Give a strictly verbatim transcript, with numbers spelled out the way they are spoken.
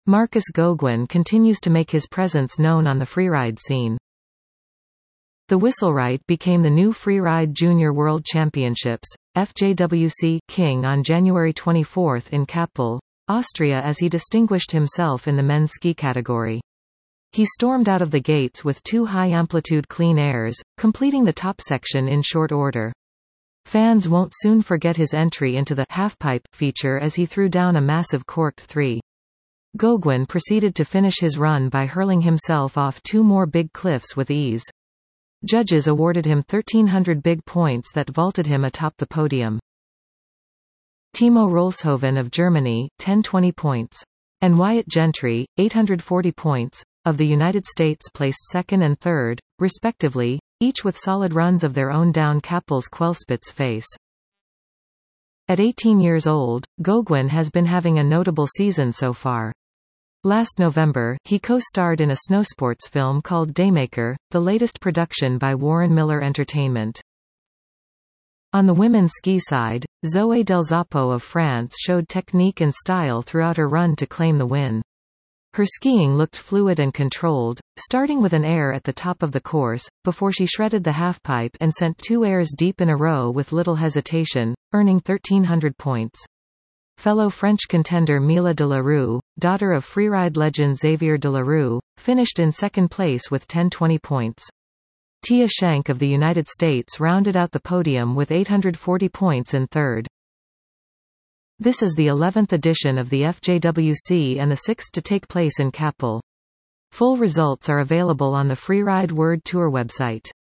Marcus Goguen continues to make his presence known on the freeride scene. The Whistlewright became the new Freeride Junior World Championships, F J W C King on January twenty-fourth in Kappel, Austria, as he distinguished himself in the men's ski category. He stormed out of the gates with two high-amplitude clean airs, completing the top section in short order. Fans won't soon forget his entry into the halfpipe feature as he threw down a massive corked three. Goguen proceeded to finish his run by hurling himself off two more big cliffs with ease. Judges awarded him thirteen hundred big points that vaulted him atop the podium. Timo Rolshoven of Germany, ten hundred twenty points. And Wyatt Gentry, eight hundred forty points, of the United States placed second and third, respectively, each with solid runs of their own down Kappel's Quellspitz face. At eighteen years old, Goguen has been having a notable season so far. Last November, he co-starred in a snowsports film called Daymaker, the latest production by Warren Miller Entertainment. On the women's ski side, Zoe Delzapo of France showed technique and style throughout her run to claim the win. Her skiing looked fluid and controlled, starting with an air at the top of the course, before she shredded the halfpipe and sent two airs deep in a row with little hesitation, earning thirteen hundred points. Fellow French contender Mila de la Rue, daughter of freeride legend Xavier de la Rue, finished in second place with ten hundred twenty points. Tia Schenk of the United States rounded out the podium with eight hundred forty points in third. This is the eleventh edition of the F J W C and the sixth to take place in Kappel. Full results are available on the Freeride World Tour website.